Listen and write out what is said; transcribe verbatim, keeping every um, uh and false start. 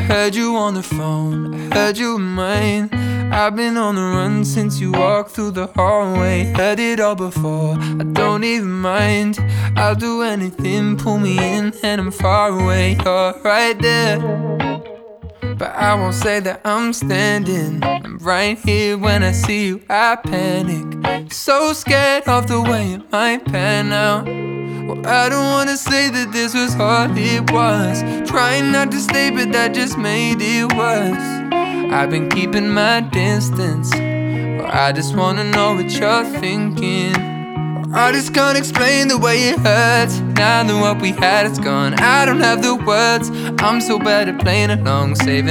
heard you on the phone, I heard you were mine. I've been on the run since you walked through the hallway. Heard it all before, I don't even mind. I'll do anything, pull me in and I'm far away. You're right there, but I won't say that I'm standing. I'm right here when I see you, I panic. So scared of the way it might pan out. Well, I don't wanna say that this was all it was. Trying not to stay, but that just made it worse. I've been keeping my distance, or I just wanna know what you're thinking. Or I just can't explain the way it hurts. Now that what we had is gone, I don't have the words. I'm so bad at playing along, saving